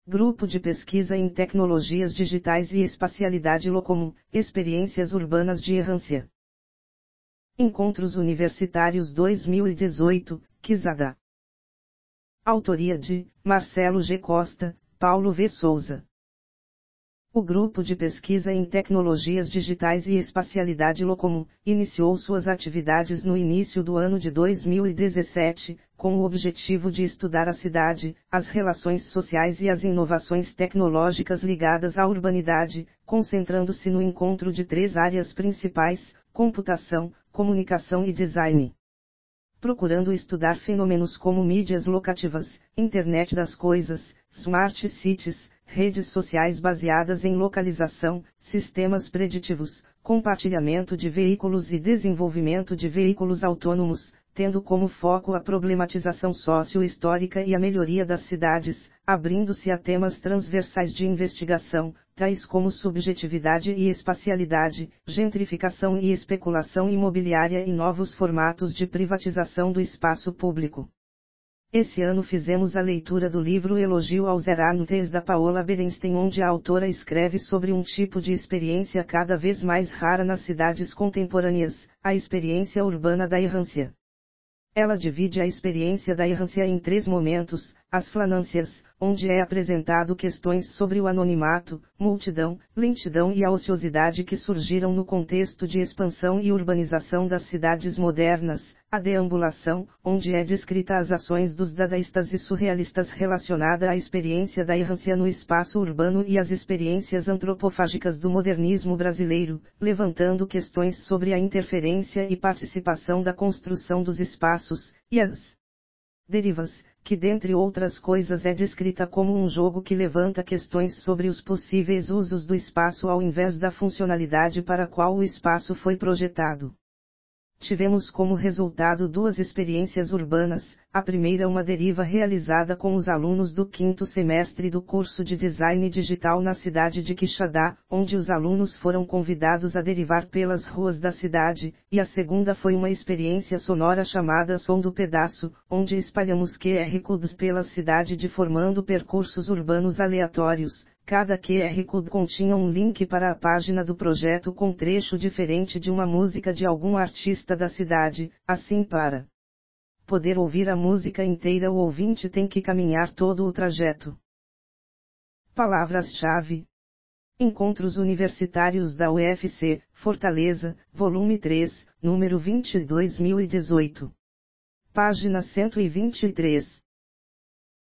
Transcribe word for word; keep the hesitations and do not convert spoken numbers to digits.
Grupo de Pesquisa em Tecnologias Digitais e Espacialidade Locomum, Experiências Urbanas de Errância. Encontros Universitários dois mil e dezoito, Quizada. Autoria de Marcelo G. Costa, Paulo V. Souza. O Grupo de Pesquisa em Tecnologias Digitais e Espacialidade Locomum iniciou suas atividades no início do ano de dois mil e dezessete, com o objetivo de estudar a cidade, as relações sociais e as inovações tecnológicas ligadas à urbanidade, concentrando-se no encontro de três áreas principais: computação, comunicação e design. Procurando estudar fenômenos como mídias locativas, internet das coisas, smart cities, redes sociais baseadas em localização, sistemas preditivos, compartilhamento de veículos e desenvolvimento de veículos autônomos, tendo como foco a problematização socio-histórica e a melhoria das cidades, abrindo-se a temas transversais de investigação, tais como subjetividade e espacialidade, gentrificação e especulação imobiliária e novos formatos de privatização do espaço público. Esse ano fizemos a leitura do livro Elogio aos Errantes da Paola Berenstein, onde a autora escreve sobre um tipo de experiência cada vez mais rara nas cidades contemporâneas, a experiência urbana da errância. Ela divide a experiência da errância em três momentos: as flanâncias, onde é apresentado questões sobre o anonimato, multidão, lentidão e a ociosidade que surgiram no contexto de expansão e urbanização das cidades modernas; a deambulação, onde é descrita as ações dos dadaístas e surrealistas relacionada à experiência da errância no espaço urbano, e as experiências antropofágicas do modernismo brasileiro, levantando questões sobre a interferência e participação da construção dos espaços, e as derivas, que dentre outras coisas é descrita como um jogo que levanta questões sobre os possíveis usos do espaço ao invés da funcionalidade para a qual o espaço foi projetado. Tivemos como resultado duas experiências urbanas: a primeira uma deriva realizada com os alunos do quinto semestre do curso de Design Digital na cidade de Quixadá, onde os alunos foram convidados a derivar pelas ruas da cidade, e a segunda foi uma experiência sonora chamada Som do Pedaço, onde espalhamos Q R Codes pela cidade formando percursos urbanos aleatórios. Cada Q R Code continha um link para a página do projeto com trecho diferente de uma música de algum artista da cidade. Assim, para poder ouvir a música inteira, o ouvinte tem que caminhar todo o trajeto. Palavras-chave: Encontros Universitários da U F C, Fortaleza, volume três, número vinte, dois mil e dezoito. Página cento e vinte e três.